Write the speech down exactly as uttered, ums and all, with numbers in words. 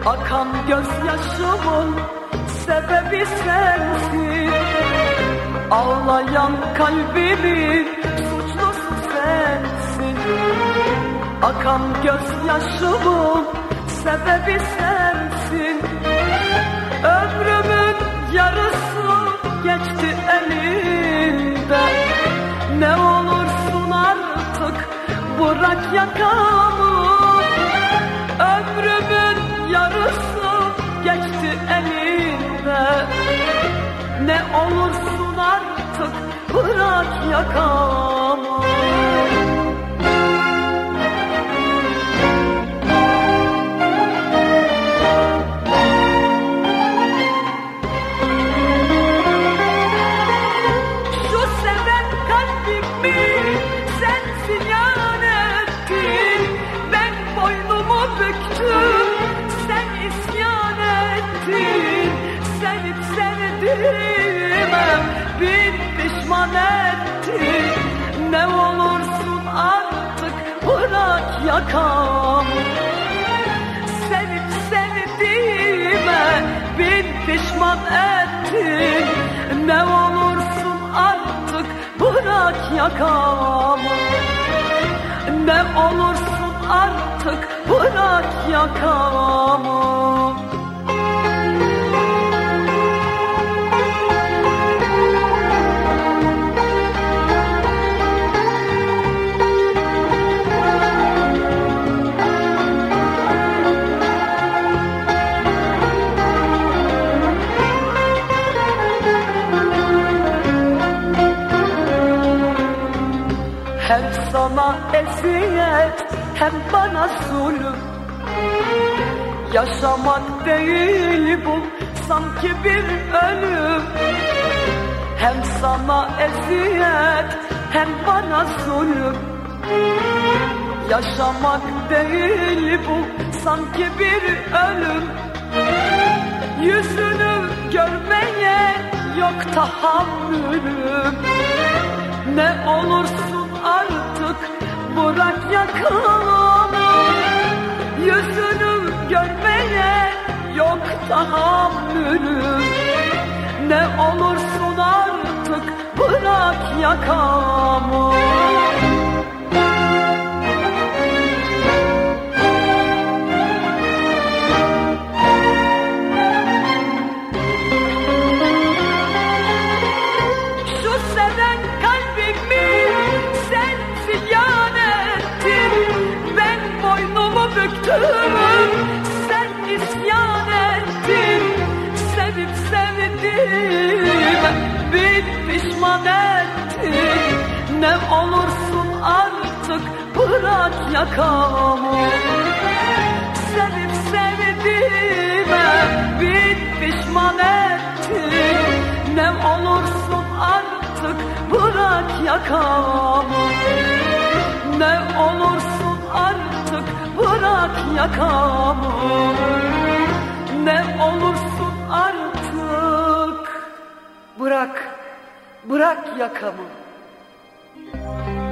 Akan gözyaşımın sebebi sensin. Ağlayan kalbimin suçlusu sensin. Akan gözyaşımın sebebi sensin. Ömrümün yarısı geçti elinde. Ne olursun artık bırak yakamı. Ömrümün yarısı geçti elinde. Ne olursun artık bırak yakamı. Şu seven kalbimi sen ziyan ettin. Ben boynumu büktüm, sen isyan ettin. Sevip sevdiğime bin pişman ettin. Ne olursun artık bırak yakamı. Sevip sevdiğime bin pişman ettin. Ne olursun artık bırak yakamı. Ne olursun artık bırak yakamı. Hem sana eziyet hem bana zulüm. Yaşamak değil bu sanki bir ölüm. Hem sana eziyet hem bana zulüm. Yaşamak değil bu sanki bir ölüm. Yüzünü görmeye yok tahammülüm. Ne olursun artık bırak yakamı. Yüzünü görmeye yok tahammülüm. Ne olursun artık bırak yakamı. Sen isyan ettin. Sevip sevdiğime bin pişman ettin. Ne olursun artık bırak yakamı. Sevip sevdiğime bin pişman ettin. Ne olursun artık bırak yakamı. Ne olursun artık bırak yakamı. Ne olursun artık bırak, bırak yakamı.